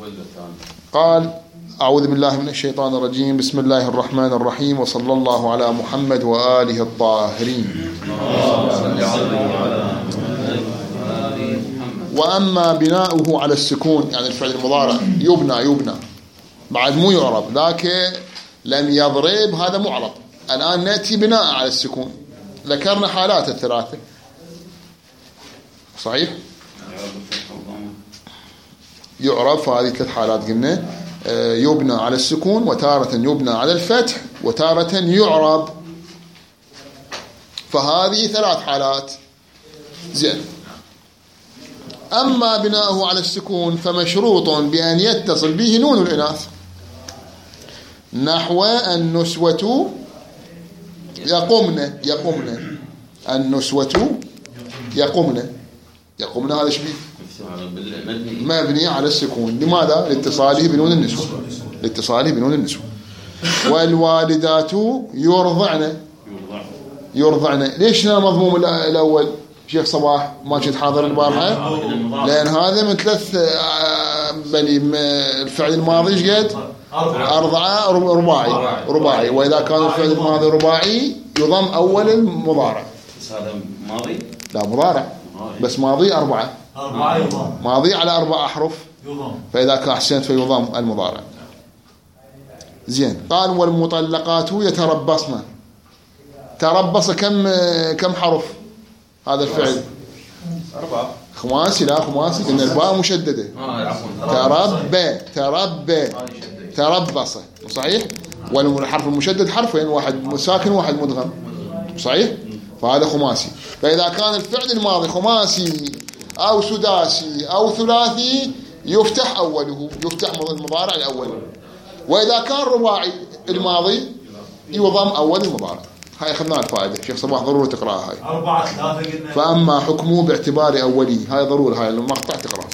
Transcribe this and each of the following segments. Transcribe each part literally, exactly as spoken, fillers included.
قال أعوذ بالله من الشيطان الرجيم. بسم الله الرحمن الرحيم، وصلى الله على محمد وآله الطاهرين. وأما بناؤه على السكون، يعني الفعل المضارع يبنى يبنى بعد مو يعرب، ذاك لم يضرب هذا معرب. الآن نأتي بناء على السكون. ذكرنا حالات الثلاثة صحيح؟ يعرب في هذه ثلاث حالات قلنا، يبنى على السكون، وتارة يبنى على الفتح، وتارة يعرب. فهذه ثلاث حالات. زين. أما بناؤه على السكون فمشروط بأن يتصل به نون الإناث، نحو النسوة يقمن يقمن النسوة يقمن يقمن هذا شبيه مبني على السكون. لماذا؟ لاتصاله بنون النسوة لاتصاله بنون النسوة. والوالدات يرضعن يرضعن. ليش مضموم الأول شيخ صباح ما كنت حاضر البارحة؟ لأن هذا من ثلاث بني الفعل الماضي ايش قد؟ أرضعة رباعي رباعي وإذا كان الفعل الماضي رباعي يضم أول المضارع. بس هذا ماضي؟ لا مضارع بس ماضي أربعة أربعة يضم. ماضي على أربع أحرف يضم. فإذا كان أحسنت فيضم المضارع. زين. قال والمطلقات يتربصن. تربص كم كم حرف هذا الفعل؟ أربعة. خماسي. لا خماسي قلنا الباء مشددة. آه عفوا. تربى تربى تربص صحيح. والحرف المشدد حرفين، واحد ساكن وواحد مدغم صحيح. فهذا خماسي. فإذا كان الفعل الماضي خماسي أو سداسي أو ثلاثي يفتح أوله، يفتح المضارع الأول. وإذا كان رباعي الماضي يضم أول المضارع. هاي أخذنا الفائدة شيخ صباح، ضروري تقرأها هاي. أربعة ثلاثة قلنا. فأما حكمه باعتبار أولي، هاي ضروري هاي المقطع تقرأ.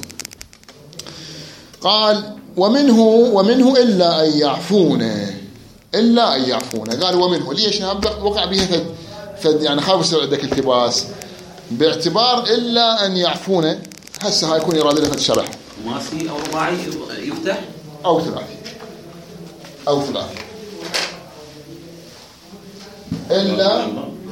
قال ومنه ومنه إلا أن يعفون إلا أن يعفون. قال ومنه ليش وقع به فد, فد يعني خاف يصير عندك التباس باعتبار إلا أن يعفون. هسه هاي يكون يراد لها الشرح. خماسي أو رباعي يفتح أو ثلاثي أو ثلاثي. إلا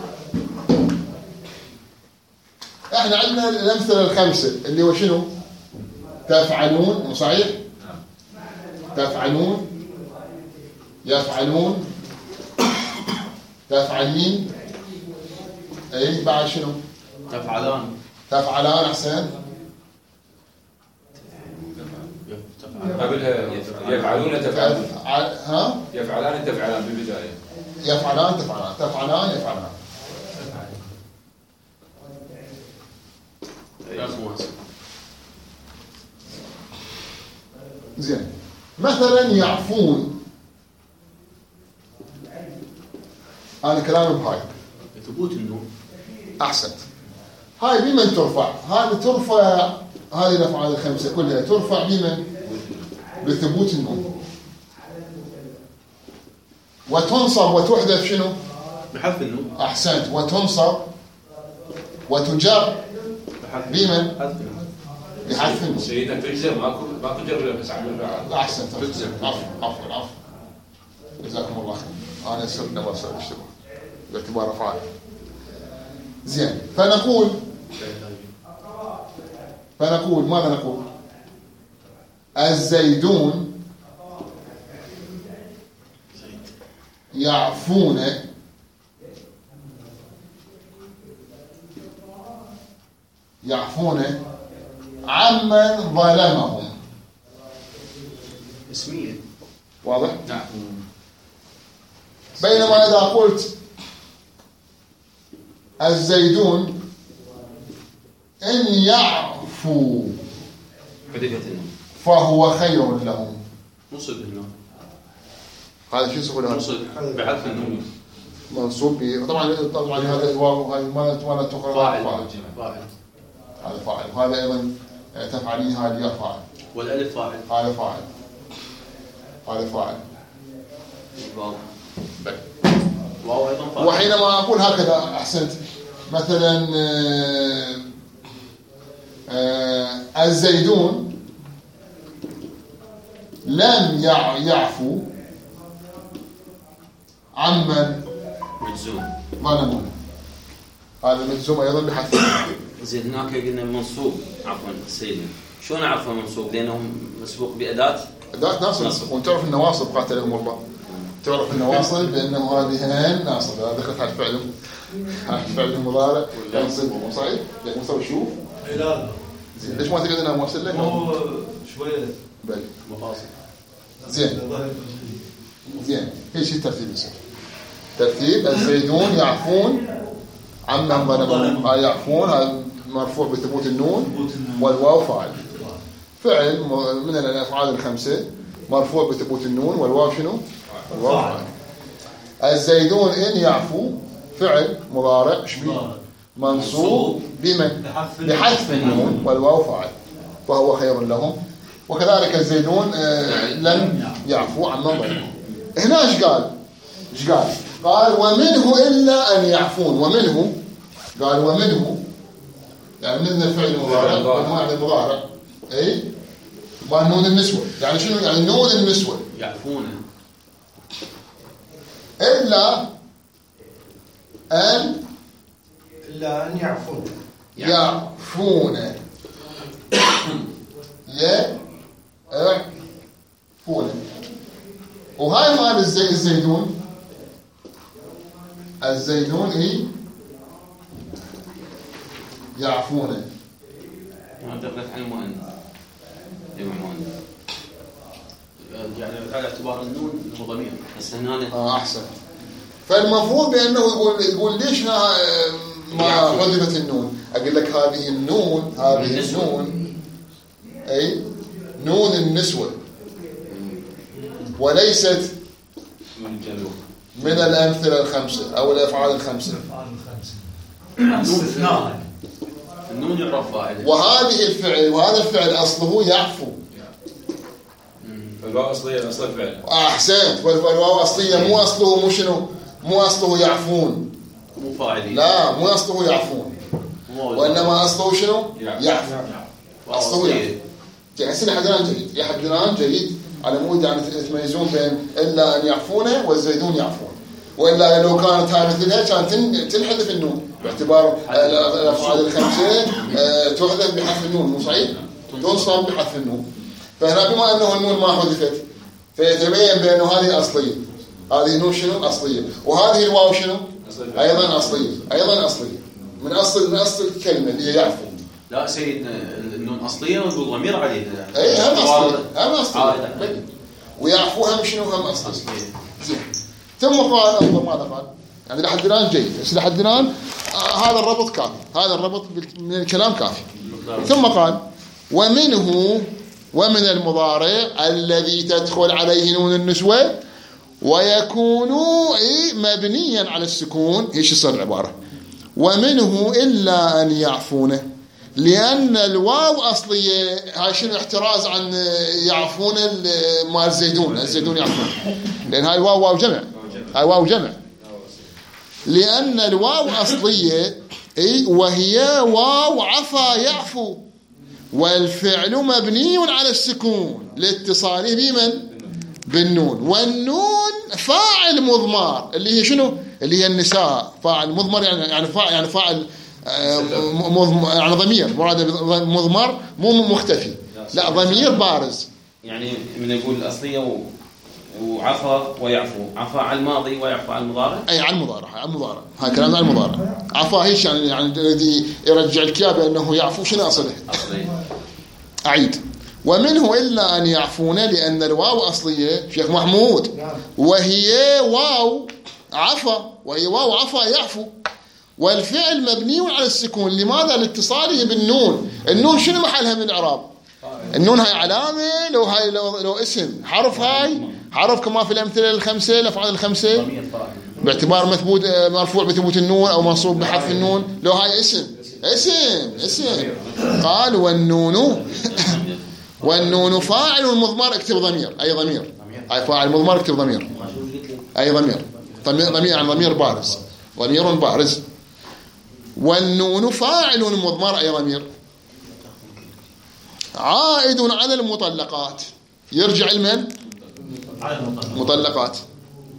احنا عندنا الأمثلة الخمسة اللي هو شنو؟ تفعلون صحيح؟ تفعلون يفعلون تفعلين. اي بعد شنو؟ تفعلان تفعلان. احسن. قبلها يفعلون تفعلون. ها يفعلان تفعلان بالبداية. يفعلان تفعلان تفعلان يفعلان. زين. مثلا يعفون. أنا كلامي بهاي ثبوت النون. أحسنت. هاي بمن ترفع؟ هذه ترفع، هذه الأفعال الخمسة كلها ترفع بمن؟ بثبوت النون. وتنصب وتحذف شنو؟ بحذف النون. أحسنت. وتنصب وتجر بمن؟ بحذف النون. سيدنا تجزم ماكو ماكو جر بس عمل بعد. أحسنت. عفوا عفوا عفوا. جزاكم الله خير. أنا سرنا ما صار اشتباه باعتبار أفعال. زين. فنقول فنقول ماذا نقول؟ الزيدون يعفون يعفون عمن ظلمهم. اسمية. واضح؟ نعم. بينما إذا قلت الزيدون إن يعفو فهو خير لهم. نصب النون. هذا شو اسمه؟ نصب بحذف النون. منصوب به. طبعا طبعا هذا الواو هذه ما ما تقرأ فاعل. فاعل. هذا فاعل. وهذا أيضا تفعلين هذه يا فاعل. والألف فاعل. هذا فاعل. هذا فاعل. واو. واو أيضا فاعل. وحينما أقول هكذا أحسنت مثلا آه، آه، الزيدون لم يعفو عمن مجزوم ظلموا. هذا مجزوم أيضا بحذف. زين هناك قلنا منصوب عفوا سيدنا، شلون عرفوا منصوب؟ لأنهم مسبوق بأداة أداة ناصب. وتعرف النواصب قاتلهم الله، تعرف النواصب بأنه هذه ناصب. هذا دخلت على الفعل على الفعل المضارع ينصب صحيح؟ لكن مصاب شوف لا زين. ليش ما تقدر أنا موصل لك؟ هو شوية بل مفاصل. زين زين ايش الترتيب يصير؟ ترتيب الزيدون يعفون عمن ظلموا. يعفون هذا مرفوع بثبوت النون والواو فاعل. فعل من الافعال الخمسه مرفوع بثبوت النون والواو شنو؟ الواو فاعل. الزيدون ان يعفو فعل مضارع شبيه منصوب بمن؟ بحذف النون والواو فاعل فهو خير لهم. وكذلك الزيدون آه لم يعفو عمن ظلموا. هنا ايش قال؟ ايش قال؟ قال ومنه الا ان يعفون. ومنه قال ومنه يعني من الفعل المضارع ومعنى المضارع اي مع نون النسوه. يعني شنو يعني نون النسوه؟ يعفون الا ان إلا أن يعفون يعفون يعفون. وهاي مال الزي الزيدون الزيدون اي يعفون. هذا دخلت على المؤنث جمع مؤنث يعني على اعتبار النون هو ضمير بس هنا اه احسن. فالمفروض بانه يقول يقول ليش ما حذفت النون؟ اقول لك هذه النون هذه النون اي نون النسوه وليست من الامثله الخمسه او الافعال الخمسه. استثناء النون يعرف فاعل. وهذه الفعل وهذا الفعل اصله يعفو. الواو اصليه اصل الفعل. احسنت. والواو اصليه مو اصله مو شنو؟ مو اصله يعفون مو فاعل. لا مو اصله يعفون وانما اصله شنو؟ يعفو. اصله يعفو. يعني سنة حدران جيد. يا حدران جيد على مود يعني تميزون بين الا ان يعفون والزيدون يعفون. والا لو كانت هذه مثلها كانت تنحذف النون باعتبار الافعال الخمسه تحذف بحذف النون مو صحيح؟ تنصب بحذف النون. فهنا بما انه النون ما حذفت فيتبين بانه هذه اصليه. هذه النون شنو؟ اصليه. وهذه الواو شنو؟ ايضا اصليه. ايضا اصليه من اصل من اصل الكلمه اللي هي يعفو. لا سيد النون اصليه والضمير عليه. اي هم اصليه هم اصليه. ويعفو هم شنو؟ هم اصليه. زين. ثم قال انظر ماذا قال. يعني لحد الان جيد. بس لحد الان آه هذا الربط كافي. هذا الربط من الكلام كافي. ثم قال ومنه ومن المضارع الذي تدخل عليه نون النسوة ويكون مبنيا على السكون. ايش يصير العبارة؟ ومنه إلا أن يعفونه لأن الواو أصلية. هاي شنو احتراز عن يعفون مال الزيدون. الزيدون يعفون لأن هاي الواو واو جمع. هاي واو جمع لأن الواو أصلية اي وهي واو عفا يعفو والفعل مبني على السكون لاتصاله بمن؟ بالنون. والنون فاعل مضمر اللي هي شنو؟ اللي هي النساء. فاعل مضمر يعني يعني فاعل يعني فاعل مضمر يعني ضمير مراد مضمر مو مختفي لا ضمير بارز. يعني من يقول الأصلية وعفا ويعفو عفا على الماضي ويعفو على المضارع. اي على المضارع على المضارع. هاي كلام على المضارع. عفا هيش يعني يعني الذي يرجع الكياب انه يعفو شنو اصله؟ اصليه. اعيد ومنه الا ان يعفون لان الواو اصليه شيخ محمود وهي واو عفا وهي واو عفا يعفو والفعل مبني على السكون. لماذا؟ لاتصاله بالنون. النون شنو محلها من الاعراب؟ النون هاي علامه لو هاي لو, لو اسم حرف. هاي حرف كما في الامثله الخمسه الافعال الخمسه باعتبار مثبوت مرفوع بثبوت النون او منصوب بحذف النون. لو هاي اسم اسم اسم قال والنون والنون فاعل مضمر اكتب ضمير. اي ضمير. اي فاعل مضمر اكتب ضمير. اي ضمير. ضمير يعني ضمير بارز. ضمير بارز. والنون فاعل مضمر اي ضمير عائد على المطلقات. يرجع لمن؟ مطلقات.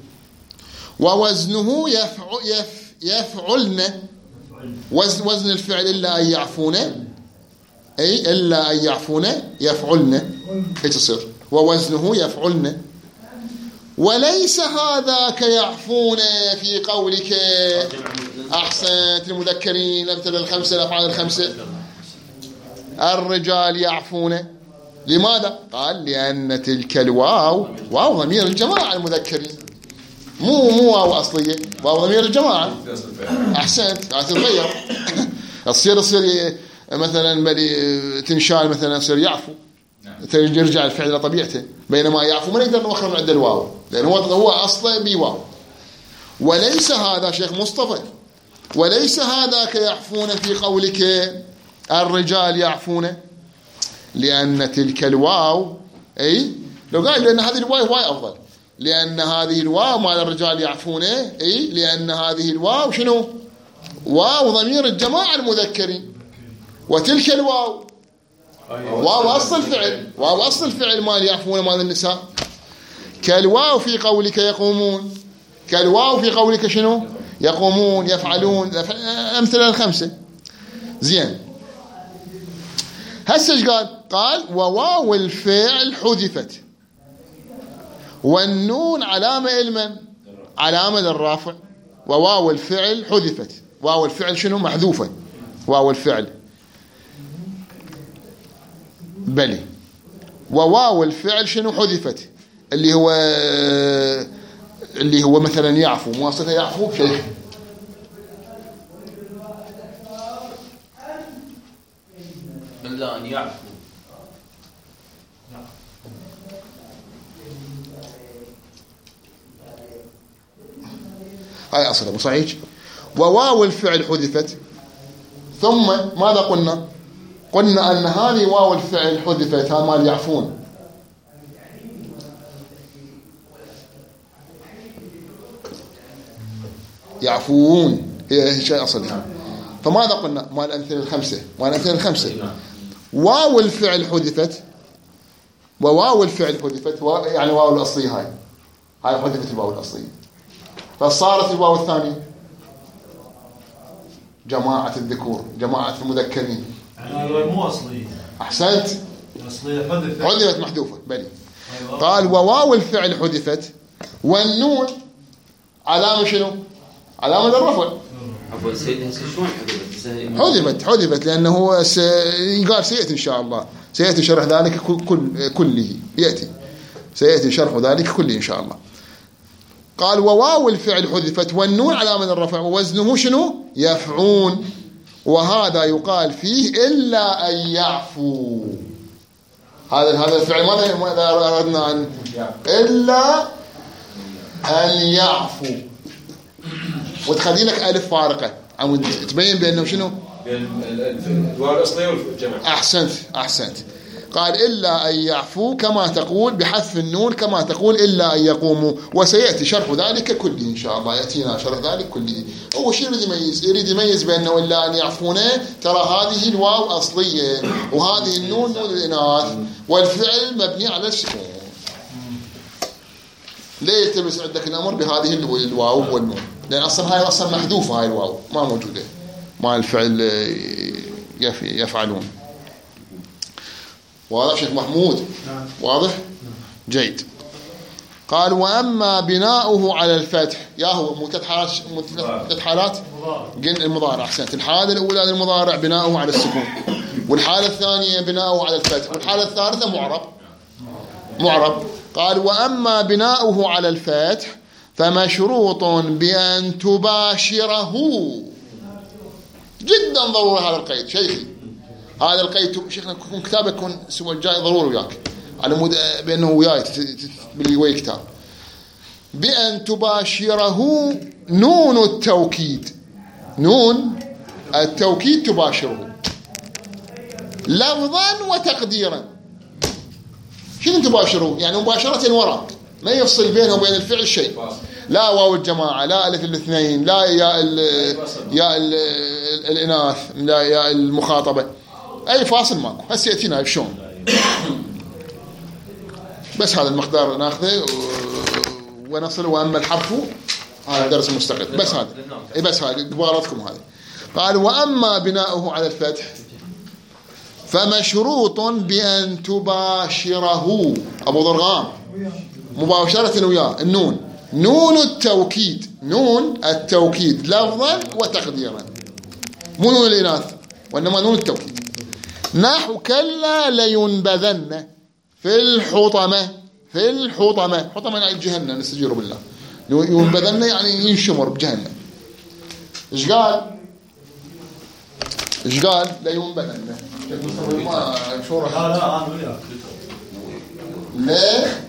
ووزنه يفع يف يفعلن، وزن وزن الفعل إلا أن يعفون، أي إلا أن يعفون يفعلن، هيك تصير ووزنه يفعلن. وليس هذاك يعفون في قولك أحسنت المذكرين الأمثلة الخمسة الأفعال الخمسة. الرجال يعفون، لماذا؟ قال لأن تلك الواو واو ضمير الجماعة المذكرين، مو مو واو أصلية، واو ضمير الجماعة. أحسنت، تتغير تصير تصير مثلا تنشال مثلا يصير يعفو، يرجع الفعل إلى طبيعته، بينما يعفو ما نقدر نوخر من عند الواو لأن هو هو أصله بواو. وليس هذا شيخ مصطفى، وليس هذاك يعفون في قولك الرجال يعفون، لأن تلك الواو، أي لو قال لأن هذه الواو واي أفضل، لأن هذه الواو مال الرجال يعفون، أي لأن هذه الواو شنو؟ واو ضمير الجماعة المذكرين، وتلك الواو واو أصل الفعل، واو أصل الفعل مال يعفون مال النساء. كالواو في قولك يقومون، كالواو في قولك شنو؟ يقومون يفعلون، أمثلة الخمسة. زين، هسه ايش قال؟ قال وواو الفعل حذفت والنون علامة المن، علامة للرافع، وواو الفعل حذفت، واو الفعل شنو؟ محذوفة، واو الفعل بلي، وواو الفعل شنو؟ حذفت، اللي هو اللي هو مثلا يعفو، مواصلة يعفو شيخ إلا أن يعفو. هاي أصله مصحيح. وواو الفعل حذفت، ثم ماذا قلنا؟ قلنا أن هذه واو الفعل حذفت، هذا مال يعفون، يعفون هي شيء أصلي. فماذا قلنا؟ مال الأمثلة الخمسة، مال الأمثلة الخمسة واو الفعل حذفت، وواو الفعل حذفت، يعني واو الأصلية هاي هاي حذفت الواو الأصلية، فصارت الواو الثانية جماعة الذكور، جماعة المذكرين. يعني مو أصلية. أحسنت، أصلية حذفت، حذفت محذوفة بلي. قال وواو الفعل حذفت والنون علامة شنو؟ علامة الرفع. عفوا سيدي شلون حذفت؟ حذفت حذفت لأنه قال سيأتي إن شاء الله، سيأتي شرح ذلك كل كله، يأتي سيأتي شرح ذلك كله إن شاء الله. قال وواو الفعل حذفت والنون علامة الرفع ووزنه شنو؟ يفعون، وهذا يقال فيه إلا أن يعفو. هذا هذا الفعل ماذا أردنا أن إلا أن يعفو، وتخلي لك ألف فارقة عمود تبين بأنه شنو؟ الواو الأصلية والجمع. أحسنت أحسنت. قال إلا أن يعفو كما تقول بحذف النون، كما تقول إلا أن يقوموا، وسيأتي شرح ذلك كله إن شاء الله، يأتينا شرح ذلك كله. أول شيء يريد يميز يريد يميز بأنه إلا أن يعفونه، ترى هذه الواو أصلية وهذه النون نون الإناث والفعل مبني على السكون. ليه يلتبس عندك الأمر بهذه الواو والنون؟ لأن أصلا هاي أصلا محذوفة، هاي الواو ما موجودة مع الفعل يفعلون. واضح شيخ محمود؟ واضح؟ جيد. قال وأما بناؤه على الفتح، يا هو متت حالات متت حالات قلنا المضارع. أحسنت. الحالة الأولى للمضارع بناؤه على السكون، والحالة الثانية بناؤه على الفتح، والحالة الثالثة معرب معرب. قال وأما بناؤه على الفتح فمشروط بأن تباشره، جدا ضروري هذا القيد شيخي، هذا القيد شيخنا يكون كتابك يكون الأسبوع الجاي ضروري وياك على مود بأنه وياي باللي ويا الكتاب. بأن تباشره نون التوكيد، نون التوكيد تباشره لفظا وتقديرا. شنو تباشره؟ يعني مباشرة وراء، ما يفصل بينه وبين الفعل شيء، لا واو الجماعة، لا ألف الاثنين، لا يا ال يا ال الإناث، لا يا المخاطبة، أي فاصل ماكو. هسه يأتينا شلون. بس هذا المقدار ناخذه ونصل. وأما الحرف هذا درس مستقل. بس هذا إيه بس هذا قبالتكم هذه. قال وأما بناؤه على الفتح فمشروط بأن تباشره أبو ضرغام مباشرة وياه النون نون التوكيد نون التوكيد لفظا وتقديرا مو نون الإناث وإنما نون التوكيد. نحو كلا لينبذن في الحطمة في الحطمة حطمة يعني جهنم نستجير بالله. ينبذن يعني ينشمر بجهنم. إيش قال إيش قال لينبذن شو راح لا لا أنا وياك لا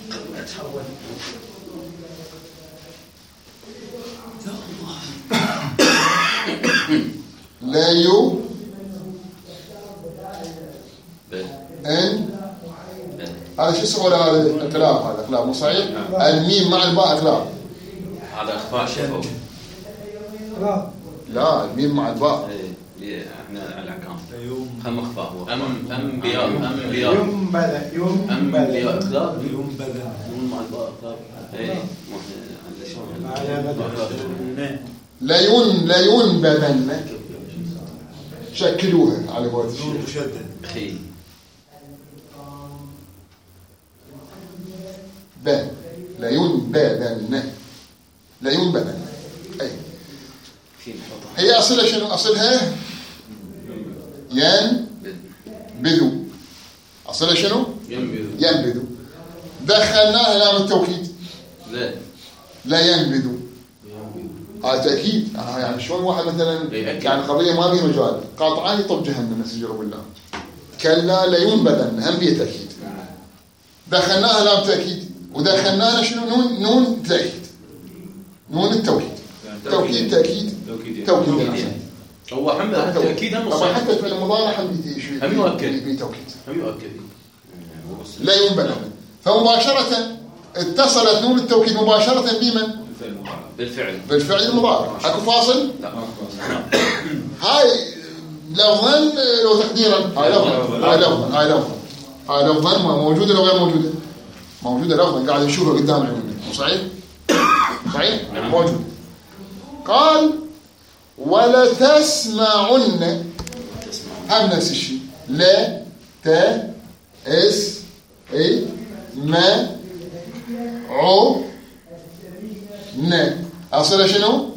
لا يو ان هذا شو اسمه هذا الكلام هذا كلام مو صحيح. الميم مع الباء كلام هذا اخفاء شفوي. لا لا الميم مع الباء ايه احنا على الاحكام خم اخفاء هو ام ام بياء ام بياء يوم بدا يوم ام بدا بياء اخلاق يوم بدن نون مع الباء اخلاق ايه لا يون لا ينبذن شكلوها على قولة الشيخ مشدد خي بن لا ينبذن لا ينبذن أي هي أصلها شنو أصلها ينبذو أصلها شنو ينبذو ينبذو دخلناها لام التوكيد لا لا ينبذو هذا تأكيد يعني شلون واحد مثلا يعني قضية ما بيه مجال قاطعان يطب جهنم نستجير بالله. كلا لا ينبذن هم بيه تأكيد دخلناها لام تأكيد ودخلناها شنو نون نون تأكيد نون التوكيد توكيد تأكيد توكيد هو حمد التأكيد هم طبعا حتى في المضارع هم شيء هم يؤكد بتوكيد هم يؤكد لا ينبذن. فمباشرة اتصلت نون التوكيد مباشرة بمن بالفعل بالفعل المضارع. اكو فاصل لا هاي لفظا لو تقديرا هاي لفظا هاي لفظا هاي لفظا هاي لفظا موجوده لو غير موجوده موجوده لفظا قاعد نشوفها قدامنا مو صحيح صحيح موجود. قال ولا تسمعن هم نفس الشيء لا ت اس اي ما عو ن أصله شنو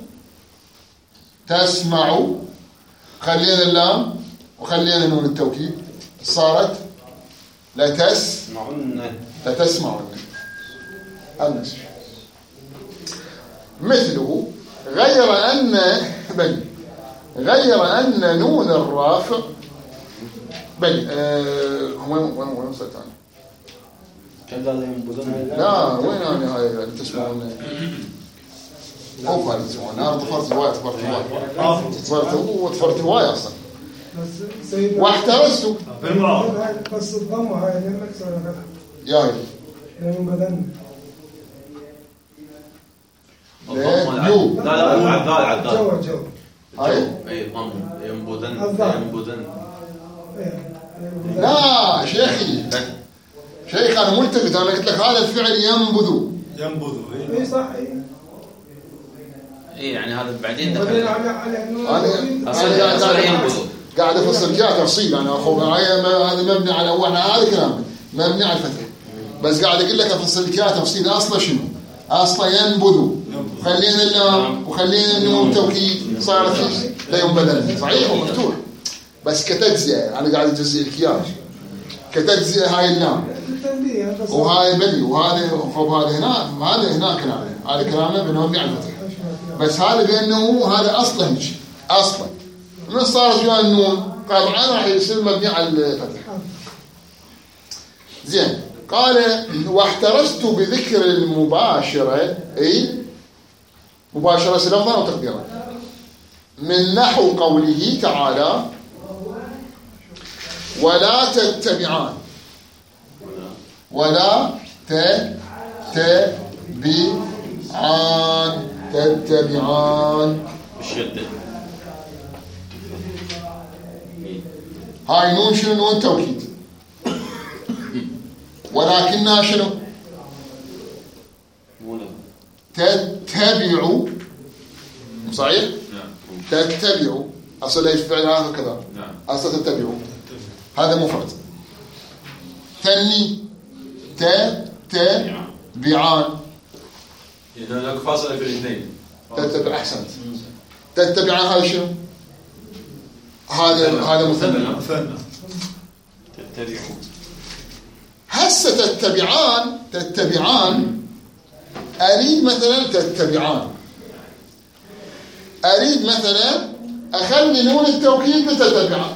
تسمعوا خلينا اللام وخلينا نون التوكيد صارت لا تسمعون لا تسمعون النسج. مثله غير أن بني غير أن نون الرافع بني أه وين وين وين وصلت أنا كان قال ينبذون لا وين أنا هاي اللي تسمعون مو فارق تسمعون أنا طفرت الواية طفرت الواية طفرت وطفرت الواية أصلا واحترزت بس الضمة هاي لما تسوي فتح يا هاي لأنه بدن يو لا لا عدال عدال جو جو هاي اي ضم ينبذن ينبذن لا شيخي شيخ أنا ملتفت أنا قلت لك هذا الفعل ينبذ ينبذ اي صح اي اي يعني هذا بعدين بعدين دخل على على أنا اصلا أنا اصلا قاعد ينبذ قاعد أفسر جاء تفصيل أنا أخو هذا مبني على أول هذا كلام مبني على الفتح بس قاعد أقول لك أفصل لك تفصيل أصله شنو أصله ينبذ خلينا اللام وخلينا النون توكيد صارت لا ينبذن صحيح ومفتوح بس كتجزئة أنا قاعد أجزئ لك إياه كتجزئة هاي اللام وهاي بلي وهذا خب هذا هنا وهذا هنا كلامه هذا كلامه بنومي على الفتح بس هذا بأنه هذا أصلا هيك أصلا من صارت ويا النون طبعا راح يصير مبني على الفتح. زين قال واحترزت بذكر المباشرة أي مباشرة لفظا أو تقديرا من نحو قوله تعالى ولا تتبعان ولا تتبعان تتبعان بالشدة هاي نون شنو نون توكيد ولكنها شنو؟ تتبع. صحيح؟ تتبع أصل إيش فعل هذا كذا؟ أصل تتبع هذا مفرد. ثاني تتبعان، إذا هناك فاصلة في الاثنين. تتبع. أحسنت. تتبعان هذا شنو؟ هذا هذا مثنى. تتبع. هسه تتبعان تتبعان أريد مثلا تتبعان أريد مثلا أخلي نون التوكيد بتتبعان.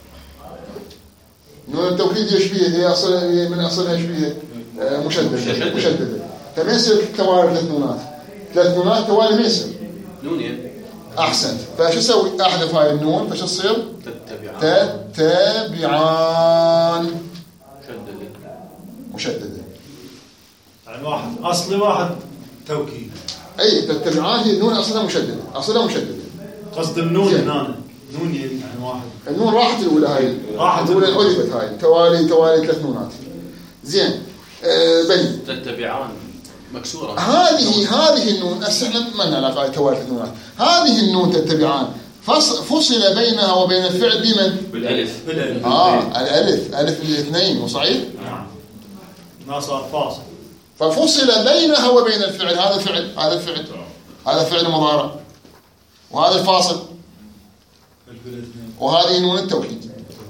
نون التوكيد يشبيه هي أصل من أصلها يشبيه مشددة مشددة فما يصير توالي ثلاث نونات ثلاث نونات توالي ما يصير نونين. أحسنت. فشو أسوي؟ أحذف هاي النون فشو تصير؟ تتبعان. تتبعان مشددة مشددة. يعني واحد أصلي واحد توكيد. أي تتبعان هي النون أصلها مشددة أصلها مشددة. قصد النون هنا نون يعني واحد. النون راحت الأولى هاي راحت الأولى حذفت هاي توالي توالي ثلاث نونات. زين آه بني تتبعان مكسورة. هذه هذه النون احنا ما لنا علاقه توالي ثلاث نونات. هذه النون تتبعان فصل بينها وبين الفعل بمن؟ بالألف. بالألف. اه الألف ألف الاثنين وصحيح. نعم. ما صار فاصل. ففصل بينها وبين الفعل. هذا فعل هذا الفعل هذا فعل مضارع وهذا الفاصل وهذه نون التوكيد.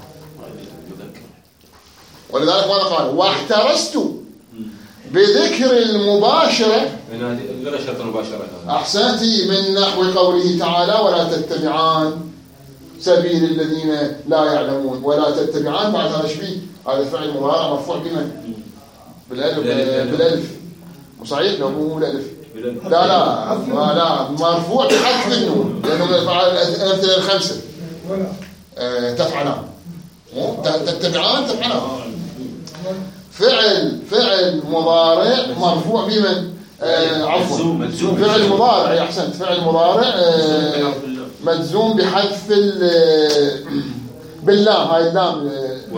ولذلك ماذا قال؟ واحترست بذكر المباشرة. غير شرط المباشرة. أحسنتي من نحو قوله تعالى ولا تتبعان سبيل الذين لا يعلمون. ولا تتبعان بعد هذا شبيه هذا فعل مضارع مرفوع بمن؟ بالألف. بالألف صحيح لو مو بالألف. لا لا ما لا مرفوع بحذف النون لأنه من الأمثلة الخمسة. أه تفعلان تتبعان تفعلان. فعل فعل مضارع مرفوع بمن؟ آه عفوا فعل مضارع. أحسنت. فعل مضارع آه مجزوم بحذف باللام. هاي اللام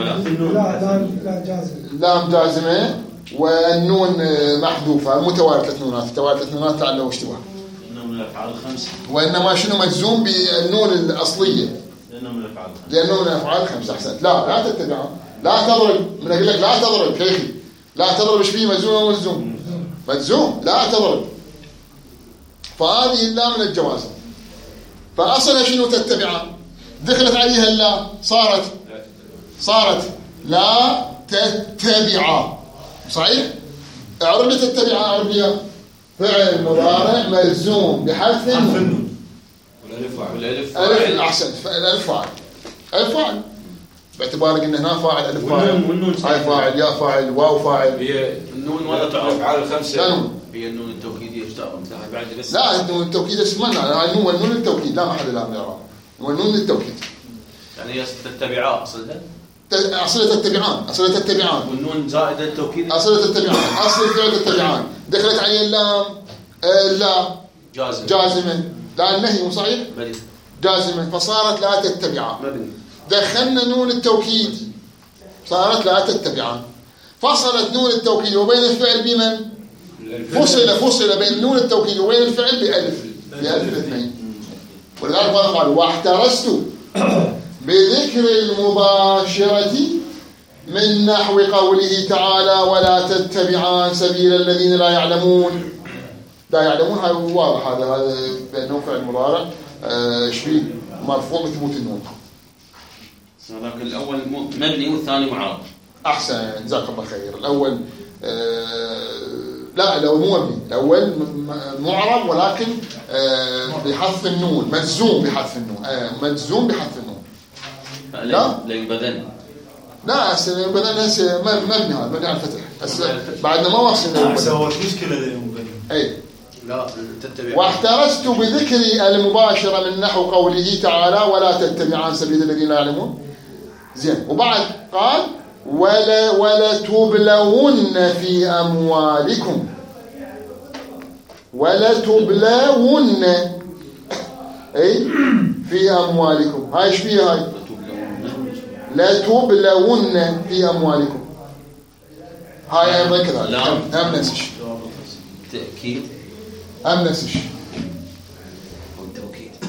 لا لا جازم لام جازمة والنون محذوفة متوالي ثلاث نونات توالي ثلاث نونات لعله اشتباه. إنه من الأفعال الخمسة. وإنما شنو مجزوم بالنون الأصلية لأنه من الأفعال الخمسة. لأنه من الأفعال الخمسة. أحسنت. لا لا تتبعها لا تضرب. من أقول لك لا تضرب كيفي لا تضرب ايش فيه مجزوم أو مجزوم مجزوم لا تضرب. فهذه اللام من الجوازم. فأصلها شنو تتبعها؟ دخلت عليها اللام صارت صارت لا تتبعا. صحيح؟ اعرب لي تتبعا عربية فعل مضارع مجزوم بحذف النون. والألف ألف. أحسنت. الألف فاعل ألف فاعل باعتبار ان هنا فاعل الف فاعل هاي فاعل يا فاعل واو فاعل. هي النون ولا تعرف الافعال الخمسه. هي النون التوكيديه ايش تعرف مثلها بعد بس. لا النون التوكيد اسمنا هاي النون النون التوكيد لا محل لها من الاعراب. والنون التوكيد يعني هي تتبعا اصلها اصلها تتبعان اصلها تتبعان والنون زائده التوكيد اصلها تتبعان اصل الفعل تتبعان. دخلت عليه اللام آه لا جازمه جازمه لا النهي مو صحيح جازمه فصارت لا تتبعان. مبني. دخلنا نون التوكيد صارت لا تتبعان. فصلت نون التوكيد وبين الفعل بمن؟ فصل فصل بين نون التوكيد وبين الفعل بألف بألف الاثنين. ولذلك ماذا قال؟ واحترست بذكر المباشرة من نحو قوله تعالى ولا تتبعان سبيل الذين لا يعلمون. لا يعلمون هذا واضح هذا هذا بأنه فعل مضارع شبيه مرفوع بثبوت النون. هذاك الأول مبني والثاني معرب. أحسن جزاك الله خير. الأول آه لا الأول مو مبني الأول معرب ولكن آه بحذف النون مجزوم بحذف النون آه مجزوم بحذف النون. لا لين بدن لا هسه بدن هسه مبني هذا مبني على الفتح هسه بعدنا ما وصلنا سوت مشكلة اليوم بدن. أي لا تتبع. واحترست بذكر المباشرة من نحو قوله تعالى ولا تتبعان سبيل الذين لا يعلمون. زين وبعد قال ولا ولا تبلون في أموالكم ولا تبلون أي في أموالكم. هاي إيش فيها هاي؟ لا تبلون في أموالكم هاي أيضا كذلك هم نفس الشيء. تأكيد هم نفس الشيء. والتوكيد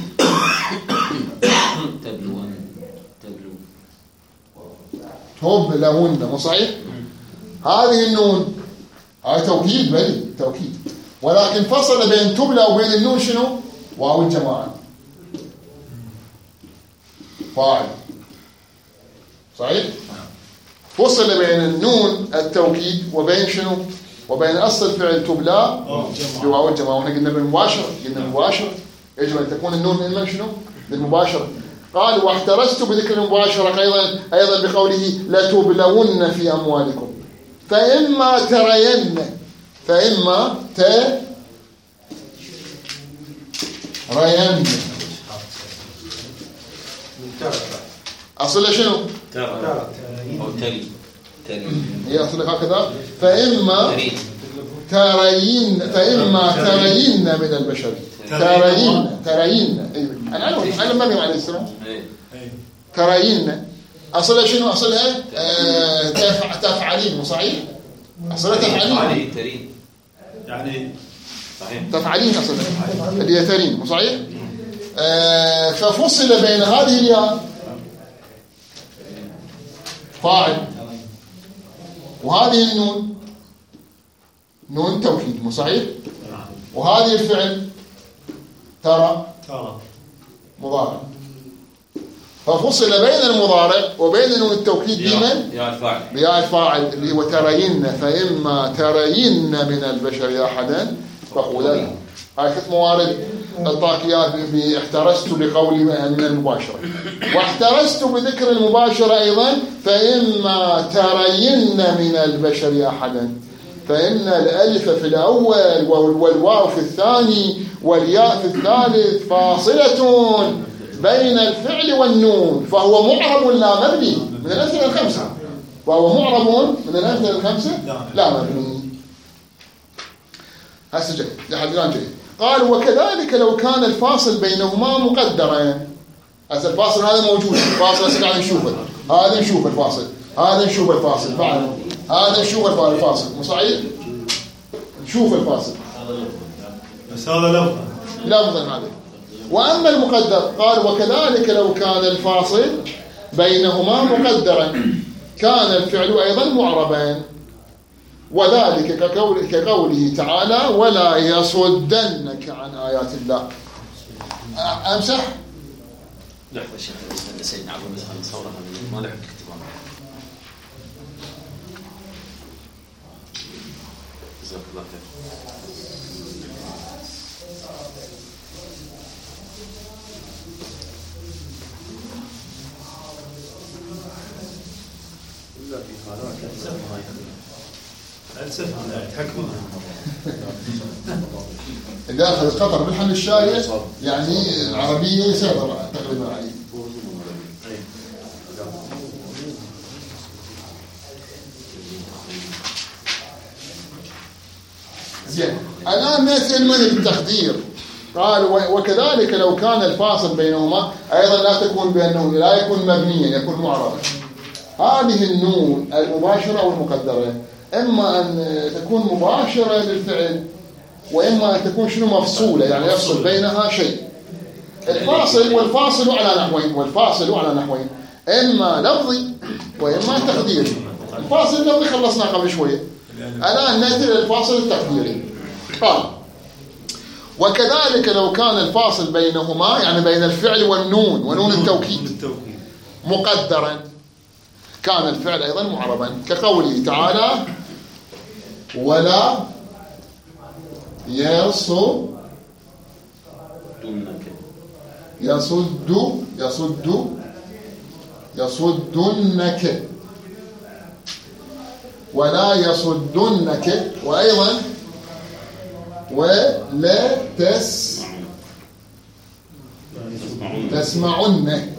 تبلون تبلو تبلون مو صحيح؟ هذه النون هاي توكيد بلي توكيد، ولكن فصل بين تبلى وبين النون شنو؟ واو الجماعة فاعل صحيح؟ فصل بين النون التوكيد وبين شنو؟ وبين أصل فعل تبلى بواو الجماعة. ونحن قلنا بالمباشرة قلنا بالمباشرة يجب أن تكون النون من شنو؟ بالمباشرة. قال واحترزت بذكر المباشرة أيضا أيضا بقوله لتبلون في أموالكم فإما ترين فإما ترين أصل شنو؟ ترى أو تري تري هي أصل هكذا فإما ترين فإما ترين من البشر ترين ترين أنا أنا ما بيم عليه السلام ترين أصل شنو أصلها آه تفعلين مو صحيح؟ أصلها تفعلين ترين يعني صحيح تفعلين أصلها اللي هي ترين مو صحيح؟ آه ففصل بين هذه الياء فاعل وهذه النون نون توكيد مو صحيح؟ وهذه الفعل ترى ترى مضارع، ففصل بين المضارع وبين نون التوكيد بمن؟ يا الفاعل بياء الفاعل اللي هو ترين فإما ترين من البشر أحدا فقولا. هاي ثلاث موارد أعطاك إياها باحترزت بقولي من المباشرة، واحترزت بذكر المباشرة أيضا فإما ترين من البشر أحدا، فإن الألف في الأول والواو في الثاني والياء في الثالث فاصلة بين الفعل والنون، فهو معرب لا مبني من الأمثلة الخمسة، وهو معرب من الأمثلة الخمسة لا مبني. هسه جيد لحد الآن جيد. قال وكذلك لو كان الفاصل بينهما مقدرا. هسه الفاصل هذا موجود، الفاصل هسه قاعد نشوفه، هذا نشوف الفاصل، هذا نشوف الفاصل فعلا، هذا نشوف الفاصل مو صحيح؟ نشوف الفاصل بس هذا لفظا لفظا هذا. وأما المقدر قال وكذلك لو كان الفاصل بينهما مقدرا كان الفعل أيضا معربا، وذلك كقول كقوله تعالى ولا يصدنك عن آيات الله. أمسح لحظة شيخ سيدنا عبد الله صورها ما لحق كتبان جزاك الله خير. إذا أخذ القطر بالحمل الشاية يعني العربية يسيطر تقريبا عليه. زين الآن نأتي من التقدير. قال وكذلك لو كان الفاصل بينهما أيضا لا تكون بأنه لا يكون مبنيا يكون معربا. هذه النون المباشرة أو المقدرة إما أن تكون مباشرة للفعل وإما أن تكون شنو مفصولة يعني يفصل بينها شيء. الفاصل والفاصل على نحوين والفاصل على نحوين إما لفظي وإما تقديري. الفاصل اللفظي خلصنا قبل شوية، الآن نأتي للفاصل التقديري. قال وكذلك لو كان الفاصل بينهما يعني بين الفعل والنون ونون التوكيد مقدرا كان الفعل أيضا معربا كقوله تعالى ولا يصد يصد يصد يصدنك ولا يصدنك وأيضا ولا تس تسمعن.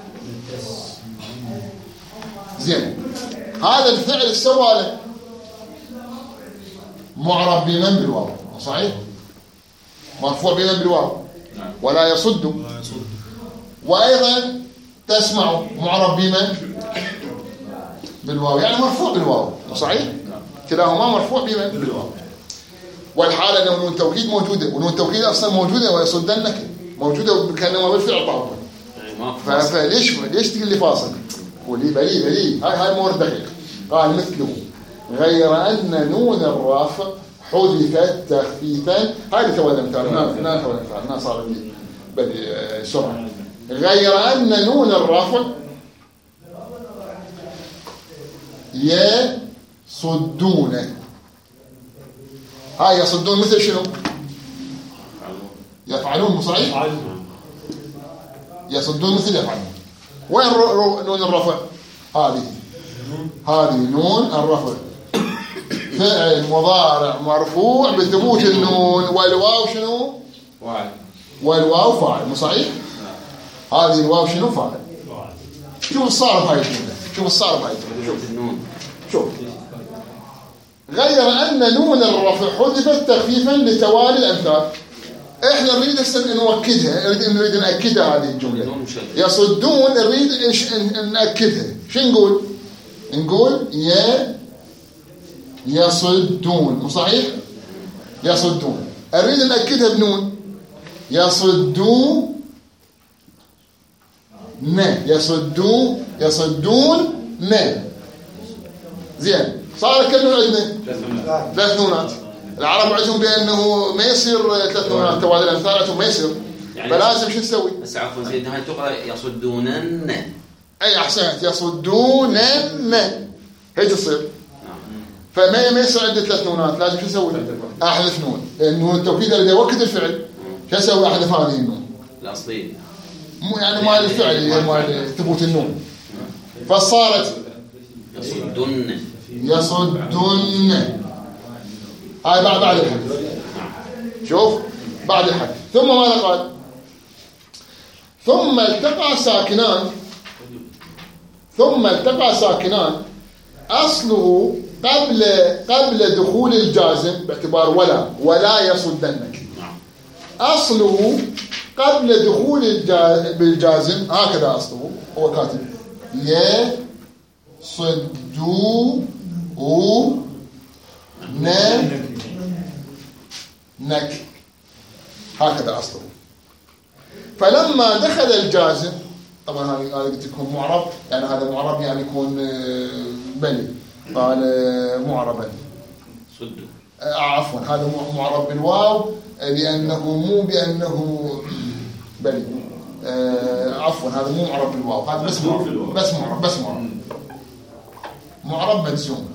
زين هذا الفعل السوالف معرب بمن بالواو صحيح؟ مرفوع بمن بالواو ولا يصد، وأيضا تسمع معرب بمن بالواو يعني مرفوع بالواو صحيح؟ كلاهما مرفوع بمن؟ بالواو. والحالة أن نون التوكيد موجودة، ونون التوكيد أصلا موجودة ويصدنك موجودة كأنما بالفعل طابقا. فليش ليش تقول لي فاصل؟ قولي بلي بلي هاي هاي مورد دقيق. قال مثله غير أن نون الرفع حذفت تخفيفا. هذه تولى مثال هنا تولى مثال هنا صار لي بدي سرعة. غير أن نون الرفع يصدون. هاي يصدون مثل شنو؟ يفعلون مو صحيح؟ يصدون مثل يفعلون. وين نون الرفع؟ هذه هذه نون الرفع فعل مضارع مرفوع بثبوت النون والواو شنو؟ واحد. والواو فاعل مو صحيح؟ هذه الواو شنو؟ فاعل. شوف صار بهاي الجملة، شوف صار بهاي الجملة. شوف غير أن نون الرفع حذفت تخفيفا لتوالي الأمثال. احنا نريد ان نوكدها، نريد ناكدها هذه الجمله. يصدون نريد ناكدها. شو نقول؟ نقول يا يصدون مو صحيح؟ يصدون اريد ناكدها بنون يصدون ن يصدون يصدون ن. زين صار كم نوع عندنا؟ ثلاث نونات. العرب عندهم بأنه ما يصير ثلاث نونات توالي الأمثال عندهم ما يصير يعني فلازم شو نسوي؟ بس عفوا سيدنا هاي تقرأ يصدونن. أي أحسنت يصدونن هيك تصير. فما ما يصير عندي ثلاث نونات لازم شو نسوي؟ أحذف نون لأن نون التوكيد اللي يوكد الفعل شو أسوي؟ أحذف هذه النون الأصلية مو يعني مال الفعل مال ثبوت النون. فصارت يصدون يصدون. هاي بعد بعد الحذف. شوف بعد الحذف. ثم ماذا قال؟ ثم التقى ساكنان ثم التقى ساكنان أصله قبل قبل دخول الجازم باعتبار ولا ولا يصدنك. أصله قبل دخول الجازم هكذا أصله هو كاتب يصدو و ن نك هكذا أصله. فلما دخل الجازم طبعا هذا قلت لكم معرب يعني هذا معرب يعني يكون بني قال معربا صدوا عفوا هذا معرب بالواو لأنه مو بأنه بني عفوا هذا مو معرب بالواو هذا بس معرب بس معرب بس معرب معرب مجزوم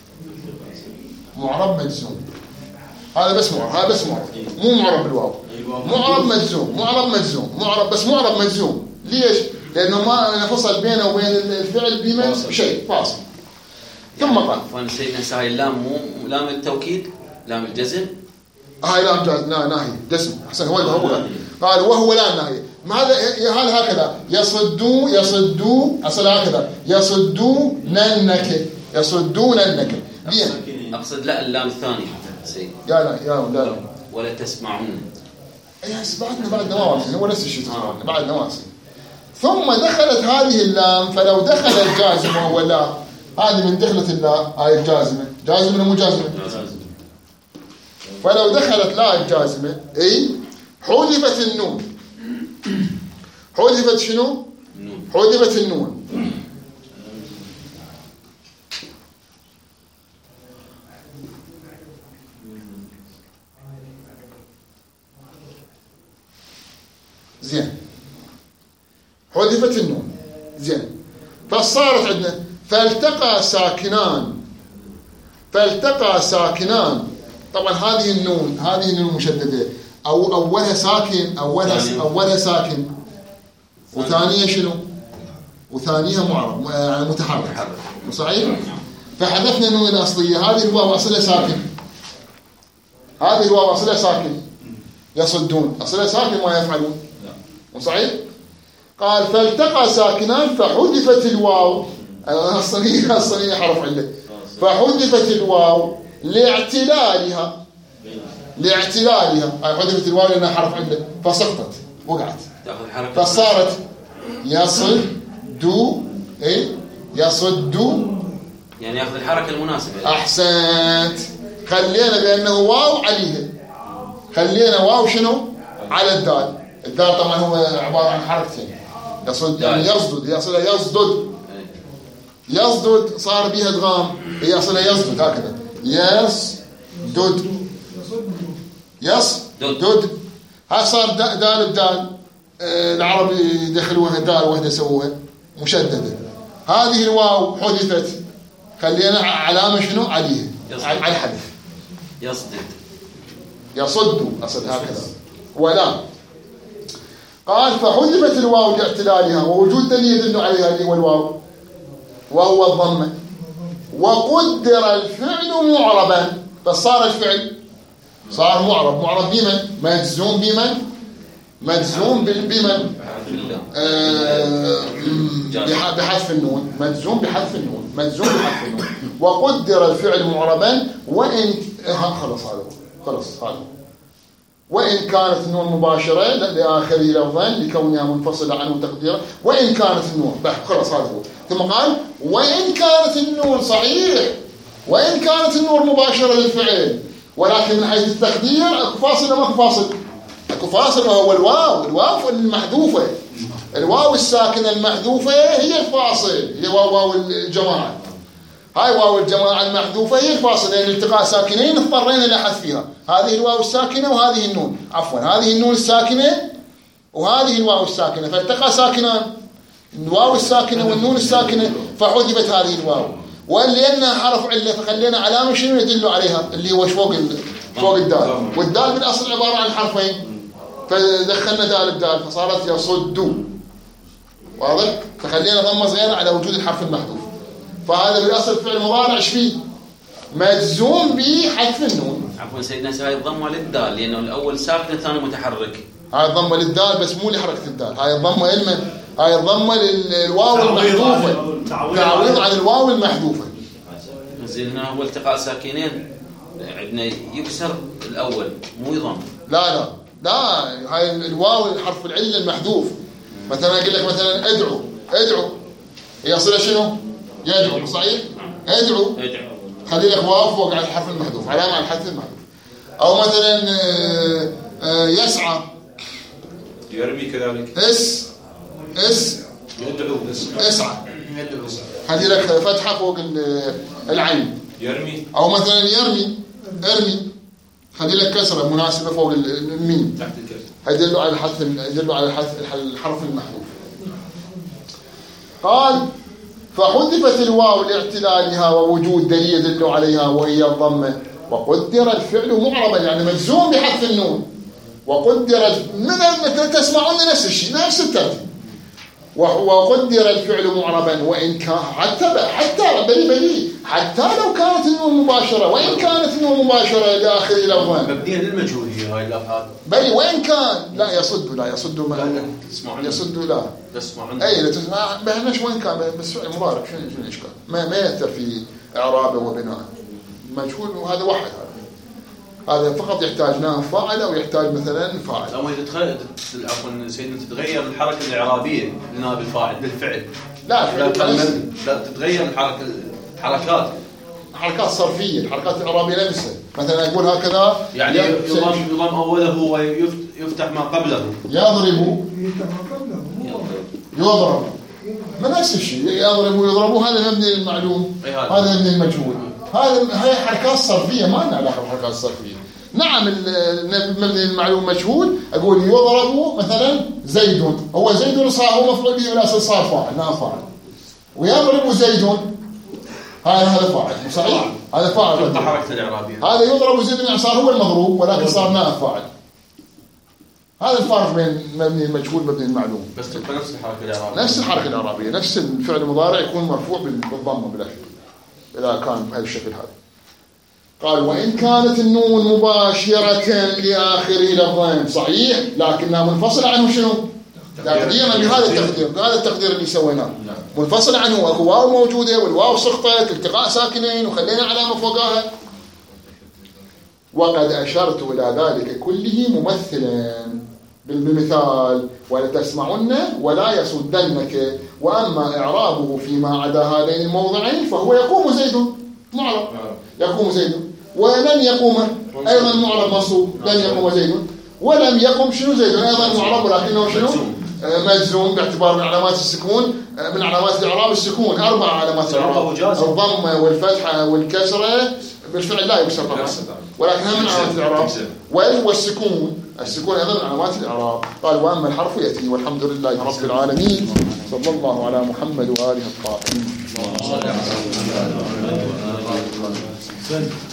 معرب مجزوم هذا بس معرب هذا بس معرب مو معرب بالواو معرب مجزوم معرب مجزوم معرب بس معرب مجزوم. ليش؟ لأنه ما نفصل بينه وبين الفعل بمن شيء فاصل. ثم قال فان سيدنا هاي اللام مو لام التوكيد لام الجزم. هاي لام جاز لا ناهي جزم حسن هو هو قال وهو لا ناهي. هذا هذا هكذا يصدوا يصدوا أصل هكذا يصدوا ننك يصدون ننك. أقصد لا اللام الثاني سيد يا لا يا لا لا ولا تسمعون. أي بعدنا بعد نواصي هو نفس الشيء آه. بعد نواصي. ثم دخلت هذه اللام فلو دخل الجازم وهو لا هذه من دخلت الله هاي الجازمة جازمة مو جازمة فلو دخلت لا الجازمة أي حذفت النون. حذفت شنو؟ حذفت النون. زين حذفت النون زين فصارت عندنا فالتقى ساكنان فالتقى ساكنان. طبعا هذه النون هذه النون المشددة أو أولها ساكن أولها أولها ساكن وثانية شنو؟ وثانيها معرب يعني متحرك صحيح؟ فحذفنا النون الأصلية هذه الواو أصلها ساكن هذه الواو أصلها ساكن يصدون أصلها ساكن ما يفعلون صحيح؟ قال فالتقى ساكنان فحذفت الواو الصغيرة الصغيرة حرف علة فحذفت الواو لاعتلالها لاعتلالها أي حذفت الواو لأنها حرف علة فسقطت وقعت فصارت يصد دو إيه يصد يعني ياخذ الحركة المناسبة. أحسنت. خلينا بأنه واو عليها، خلينا واو شنو على الدال. الدال طبعا هو عبارة عن حركتين، يصد يعني يصدد، يصل يصدد، يصدد صار بيها ادغام، يصل يصدد هكذا، يصدد يصدد. ها صار دال بدال. العرب يدخلوها دال وحده يسووها مشدده. هذه الواو حذفت، خلينا علامه شنو عليها على الحذف. يصدد يصد اصل هكذا ولا. قال فحذفت الواو لاعتلالها ووجود دليل يدل عليها اللي هو الواو وهو الضمه، وقدر الفعل معربا. فصار الفعل صار معرب. معرب بمن؟ مجزوم بمن؟ مجزوم بمن؟ آه بحذف النون. مجزوم بحذف النون. مجزوم بحذف النون. وقدر الفعل معربا وإن خلص هذا خلص هذا وإن كانت النون مباشرة لآخره لفظا لكونها منفصلة عنه تقديرا. وإن كانت النون خلص هذا هو. ثم قال وإن كانت النون صحيح، وإن كانت النون مباشرة للفعل، ولكن من حيث التقدير اكو فاصل وما اكو فاصل. اكو فاصل وهو الواو. الواو المحذوفة، الواو الساكنة المحذوفة هي الفاصل، هي واو الجماعة. هاي واو الجماعة المحذوفة هي الفاصل، لأن التقاء ساكنين اضطرينا إلى حذفها. هذه الواو الساكنة وهذه النون، عفوا هذه النون الساكنة وهذه الواو الساكنة، فالتقى ساكنان الواو الساكنة والنون الساكنة فحذفت هذه الواو. ولأنها حرف علة فخلينا علامة شنو يدل عليها اللي هو فوق فوق الدال، والدال بالأصل عبارة عن حرفين فدخلنا دال الدال فصارت يصد. واضح؟ فخلينا ضمة صغيرة على وجود الحرف المحذوف. فهذا بالأصل فعل مضارع ايش فيه؟ مجزوم بحذف النون. عفوا سيدنا هاي الضمة للدال لأنه الأول ساكن الثاني متحرك. هاي الضمة للدال بس مو لحركة الدال. هاي الضمة لمن؟ هاي الضمة للواو المحذوفة، تعويض عن الواو المحذوفة. زين هنا هو التقاء ساكنين عندنا يكسر الأول مو يضم. لا لا لا هاي الواو الحرف العلة المحذوف. مثلا أقول لك مثلا ادعو، ادعو يصل شنو؟ يدعو صحيح؟ ادعو خلي لك واو فوق على الحرف المحذوف، علامة على الحرف المحذوف. أو مثلا يسعى يرمي كذلك. اس اس يدعو اسعى خلي لك فتحة فوق العين. يرمي. أو مثلا يرمي ارمي خلي لك كسرة مناسبة فوق الميم تحت الكسر. يدل على الحرف يدل على الحرف المحذوف. قال فحذفت الواو لاعتلالها ووجود دليل يدل عليها وهي الضمة، وقدر الفعل معربا يعني مجزوم بحذف النون. وقدر من تسمعون نفس الشيء نفس الترتيب. وقدر الفعل معربا وإن كان حتى حتى بلي بلي حتى لو كانت النون مباشرة، وإن كانت النون مباشرة لآخر لفظا مبنية للمجهول هي هاي الأفعال. بلي وإن كان لا يصد لا يصد ما يصد لا تسمعون أي لا تسمع بهناش وين كان بس فعل مضارع شنو شنو الإشكال؟ ما ما يأثر في إعرابه وبناء مجهول. وهذا واحد هذا هذا فقط يحتاج نائب فاعل أو يحتاج مثلا فاعل. أو إذا تغير عفوا سيدنا تتغير الحركة الإعرابية لنائب الفاعل بالفعل. لا لا لا تتغير الحركة الحركات حركات صرفية، الحركات الإعرابية نفسها. مثلا أقول هكذا يعني يضم يضم أوله ويفتح ما قبله. يضرب يضرب ما نفس الشيء. يضرب ويضرب هذا مبني للمعلوم هذا مبني للمجهول. هذا هي حركات صرفية ما لنا علاقة بالحركات الصرفية. نعم مبني للمعلوم مجهول. أقول يضرب مثلا زيد، هو زيد صار هو مفعول به ولا صار فاعل نائب فاعل. ويضرب زيد هذا هذا فاعل صحيح، هذا فاعل. حركة الإعرابية هذا يضرب زيد يعني صار هو المضروب ولكن صار نائب فاعل. هذا الفرق بين مبني المجهول ومبني المعلوم. بس تبقى نفس الحركة الإعرابية. نفس الحركة الإعرابية، نفس الفعل المضارع يكون مرفوع بالضمة بلا شك إذا كان بهذا الشكل هذا. قال وإن كانت النون مباشرة لآخر لفظين صحيح لكنها منفصلة عنه شنو؟ تقديرا بهذا التقدير، بهذا التقدير اللي سويناه منفصل عنه. اكو واو موجوده والواو سقطت التقاء ساكنين وخلينا علامه فوقها. وقد اشرت الى ذلك كله ممثلا بالمثال ولتسمعن ولا يصدنك. وأما إعرابه فيما عدا هذين الموضعين فهو يقوم زيد معرب، يقوم زيد. ولن يقوم أيضا معرب منصوب، لن يقوم زيد. ولم يقم شنو زيد أيضا معرب ولكنه شنو مجزوم باعتبار من علامات السكون، من علامات الإعراب السكون، أربع علامات الإعراب: الضمة والفتحة والكسرة بالفعل لا يكسر طبعا ولكنها من علامات الإعراب، والسكون، السكون أيضا من علامات الإعراب. قال وأما الحرف يأتي. والحمد لله رب العالمين، صلى الله على محمد وآله الطاهرين.